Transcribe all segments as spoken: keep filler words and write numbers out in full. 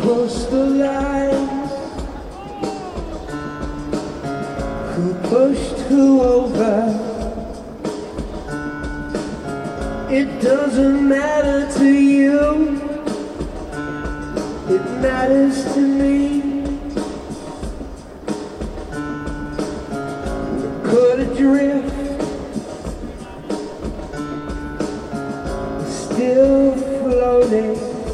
crossed the line? Who pushed who over? It doesn't matter to you, it matters to me. We're caught adrift, still floating,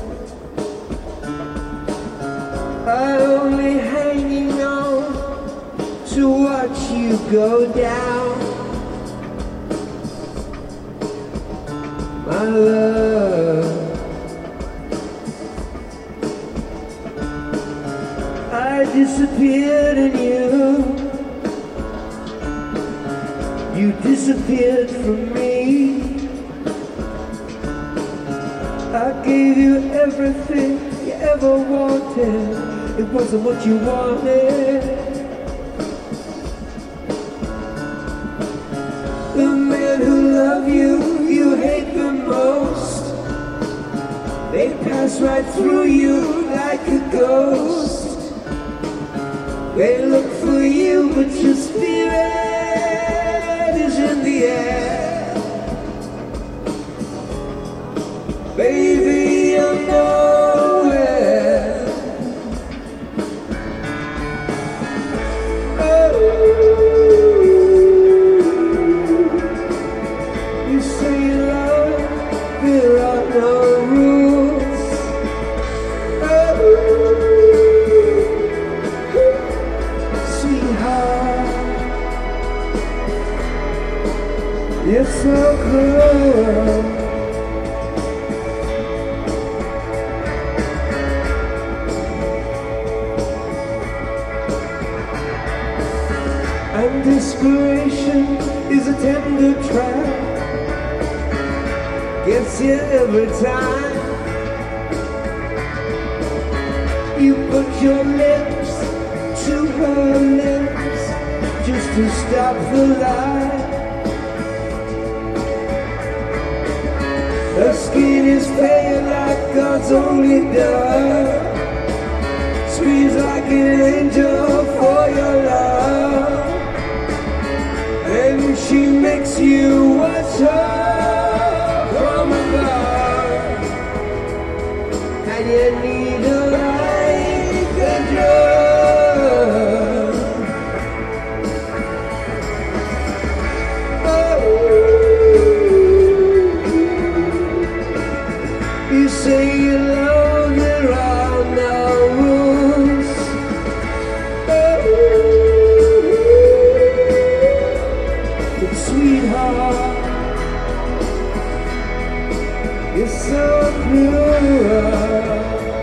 I'm only hanging on to watch you go down. My love, I disappeared in you, you disappeared from me. I gave you everything you ever wanted, it wasn't what you wanted. The men who love you, you hate them most. They pass right through you like a ghost. They look for you, but your spirit is in the air. Baby, you're nowhere. Oh. You say love, there are no rules. Oh, sweetheart, you're so cruel. And desperation is a tender trap, gets you every time. You put your lips to her lips just to stop the lie. Her skin is pale like God's only dove, screams like an angel for your love. And she makes you watch her from above, and you need her like a drug. Oh, you say you love, there are no rules. Sweetheart, you're so cruel.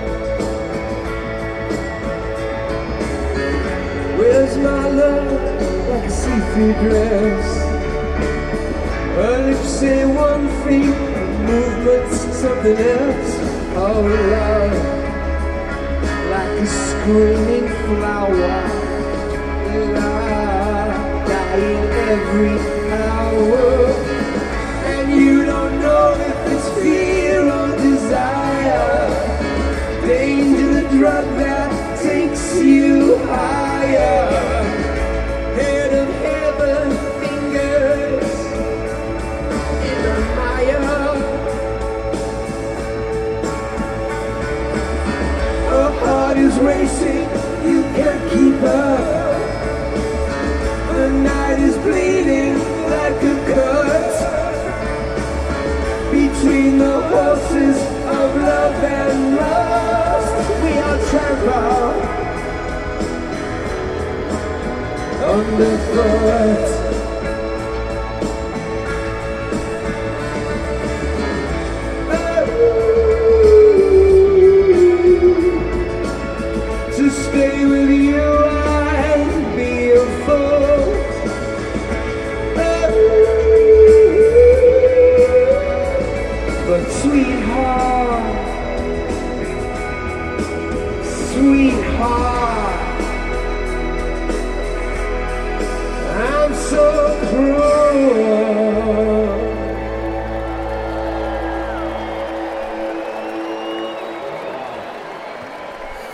Where's my love, like a seafood dress? Her lips say one thing, movements something else. Oh love, like a screaming flower, and I dying every hour, and you don't know if it's fear or desire. Danger, the drug that takes you higher. Head of heaven, fingers in the mire. Her heart is racing, you can't keep up. The night is bleeding like a cut between the horses of love and lust. We are trampled underfoot. Oh, to stay with you I'd be a fool. But sweetheart, sweetheart, I'm so cruel.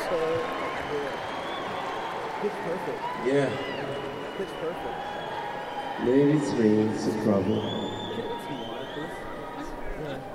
Pitch perfect. Yeah. Pitch perfect. Maybe it's me, it's a problem.